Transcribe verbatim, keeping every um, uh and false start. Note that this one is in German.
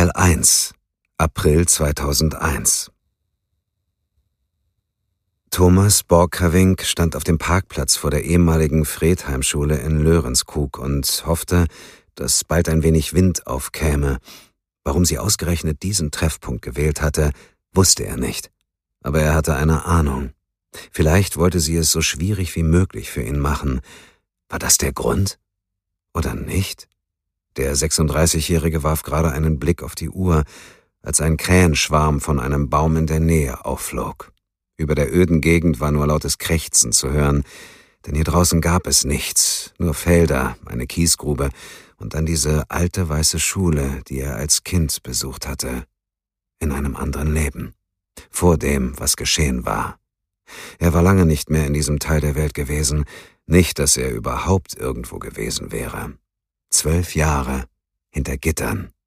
Teil eins, April zweitausendeins. Thomas Borchgrevink stand auf dem Parkplatz vor der ehemaligen Fredheim-Schule in Lörenskog und hoffte, dass bald ein wenig Wind aufkäme. Warum sie ausgerechnet diesen Treffpunkt gewählt hatte, wusste er nicht. Aber er hatte eine Ahnung. Vielleicht wollte sie es so schwierig wie möglich für ihn machen. War das der Grund? Oder nicht? Der sechsunddreißigjährige warf gerade einen Blick auf die Uhr, als ein Krähenschwarm von einem Baum in der Nähe aufflog. Über der öden Gegend war nur lautes Krächzen zu hören, denn hier draußen gab es nichts, nur Felder, eine Kiesgrube und dann diese alte weiße Schule, die er als Kind besucht hatte. In einem anderen Leben. Vor dem, was geschehen war. Er war lange nicht mehr in diesem Teil der Welt gewesen, nicht, dass er überhaupt irgendwo gewesen wäre. Zwölf Jahre hinter Gittern.